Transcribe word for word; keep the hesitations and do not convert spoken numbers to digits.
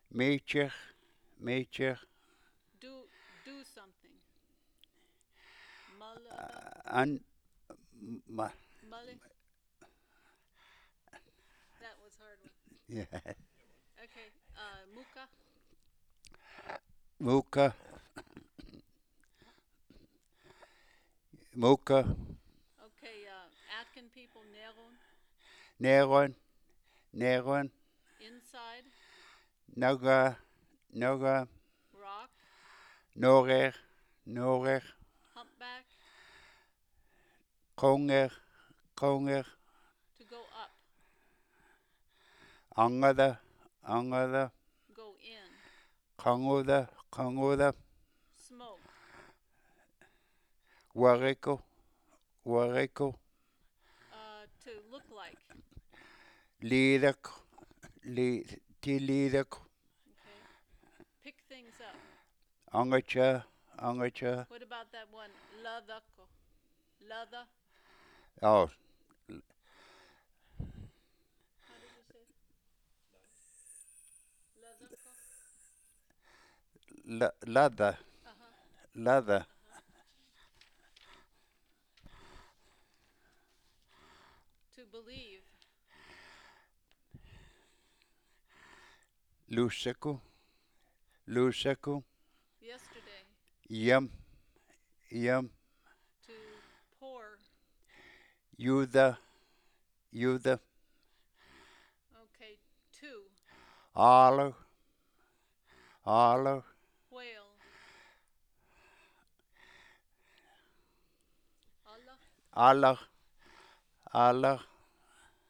Meter, meter, Do do something. Mulada. an, ma, Male. That was a hard one. yeah, Okay. Uh, muka. muka, muka, Okay. Uh, Atkin people. Neron. neron, neron, Inside. naga, naga, Rock. norer, norer, Humpback. konger, konger, To go up. angada, angada, Go in. kangoda, kangoda, Smoke. wareko, wareko, Uh, to look like. lidak, li, tilidak, Okay. Pick things up. angacha, angacha, What about that one? Ladako. Lada. oh, How did you say? Ladako. la, lada, Uh huh. lada, Uh huh. To believe. lusaku, lusaku, Yesterday. yam, yam, To pour. yuda, yuda, Okay. To. alo, alo, Whale. Allah. Allah, Allah,